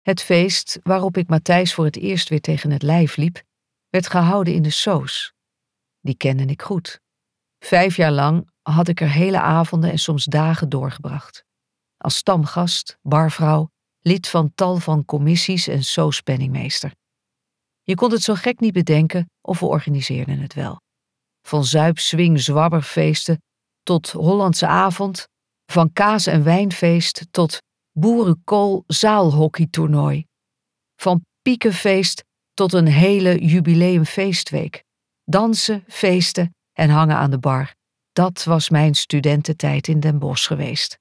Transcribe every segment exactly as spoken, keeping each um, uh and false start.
Het feest, waarop ik Matthijs voor het eerst weer tegen het lijf liep, werd gehouden in de Soos. Die kende ik goed. Vijf jaar lang had ik er hele avonden en soms dagen doorgebracht. Als stamgast, barvrouw, lid van tal van commissies en Soos-penningmeester. Je kon het zo gek niet bedenken of we organiseerden het wel. Van zuip, swing, zwabberfeesten tot Hollandse avond, van kaas- en wijnfeest tot boerenkool zaalhockeytoernooi. Van piekenfeest tot een hele jubileumfeestweek. Dansen, feesten en hangen aan de bar. Dat was mijn studententijd in Den Bosch geweest.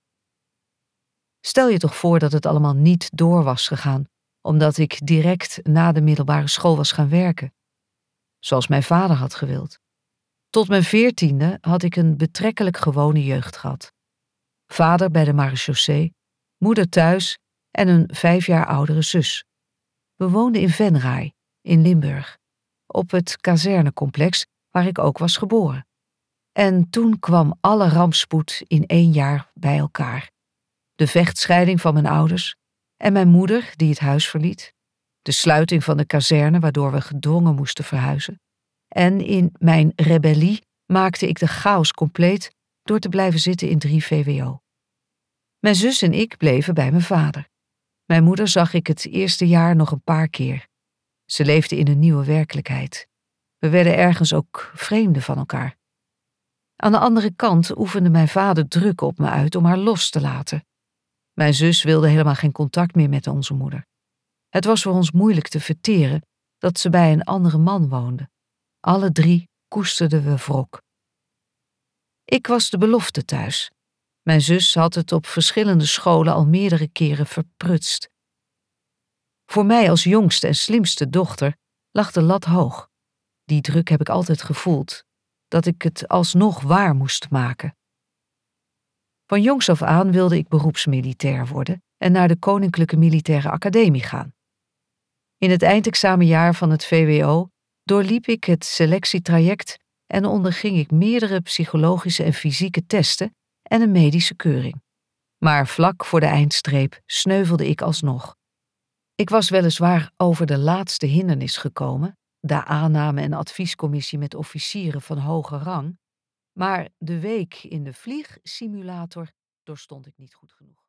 Stel je toch voor dat het allemaal niet door was gegaan, omdat ik direct na de middelbare school was gaan werken. Zoals mijn vader had gewild. Tot mijn veertiende had ik een betrekkelijk gewone jeugd gehad. Vader bij de marechaussee, moeder thuis en een vijf jaar oudere zus. We woonden in Venray, in Limburg, op het kazernecomplex waar ik ook was geboren. En toen kwam alle rampspoed in één jaar bij elkaar. De vechtscheiding van mijn ouders en mijn moeder die het huis verliet. De sluiting van de kazerne waardoor we gedwongen moesten verhuizen. En in mijn rebellie maakte ik de chaos compleet door te blijven zitten in drie V W O. Mijn zus en ik bleven bij mijn vader. Mijn moeder zag ik het eerste jaar nog een paar keer. Ze leefde in een nieuwe werkelijkheid. We werden ergens ook vreemden van elkaar. Aan de andere kant oefende mijn vader druk op me uit om haar los te laten. Mijn zus wilde helemaal geen contact meer met onze moeder. Het was voor ons moeilijk te verteren dat ze bij een andere man woonde. Alle drie koesterden we wrok. Ik was de belofte thuis. Mijn zus had het op verschillende scholen al meerdere keren verprutst. Voor mij als jongste en slimste dochter lag de lat hoog. Die druk heb ik altijd gevoeld, dat ik het alsnog waar moest maken. Van jongs af aan wilde ik beroepsmilitair worden en naar de Koninklijke Militaire Academie gaan. In het eindexamenjaar van het V W O doorliep ik het selectietraject en onderging ik meerdere psychologische en fysieke testen en een medische keuring. Maar vlak voor de eindstreep sneuvelde ik alsnog. Ik was weliswaar over de laatste hindernis gekomen, de aanname- en adviescommissie met officieren van hoge rang, maar de week in de vliegsimulator doorstond ik niet goed genoeg.